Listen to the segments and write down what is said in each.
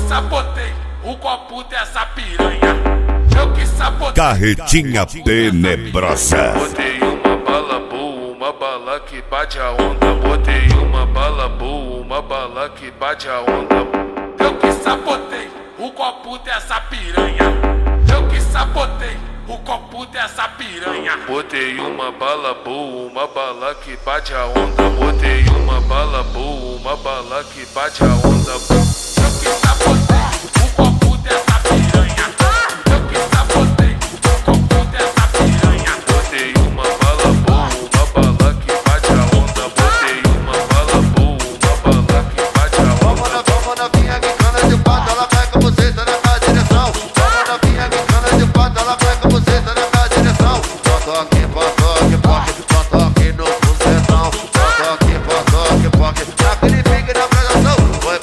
sabotei o copo dessa piranha. Eu que sabotei. Carretinha tenebrosa. Botei uma bala boa, uma bala que bate a onda. Botei uma bala boa, uma bala que bate a onda. Eu que sabotei o copo dessa piranha. Eu que sabotei o copo dessa piranha. Botei uma bala boa, uma bala que bate a onda. Botei uma bala boa, uma bala que bate a onda. Eu que sabotei o copo dessa piranha. Eu que sabotei o copo dessa piranha. Botei uma bala boa, uma bala que bate a onda. Botei uma bala boa, uma bala que bate a onda. Vamos novinha que cana de pato, ela vai com você, tá na direção. Vamos novinha que cana de pato, ela vai com você, tá na direção. Toque, toque, toque no bucetão. Toque, toque, aquele pique na pressão. Foi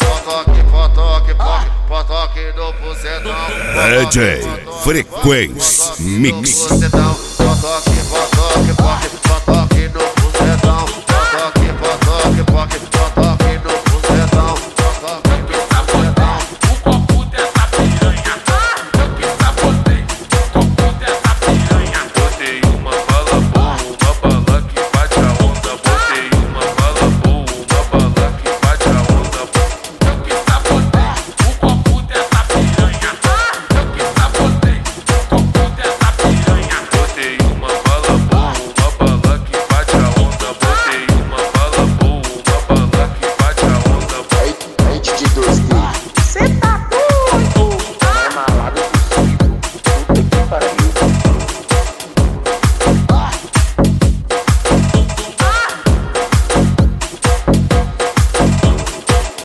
toque no bucetão. DJ Frequência Mix. Toque no bucetão.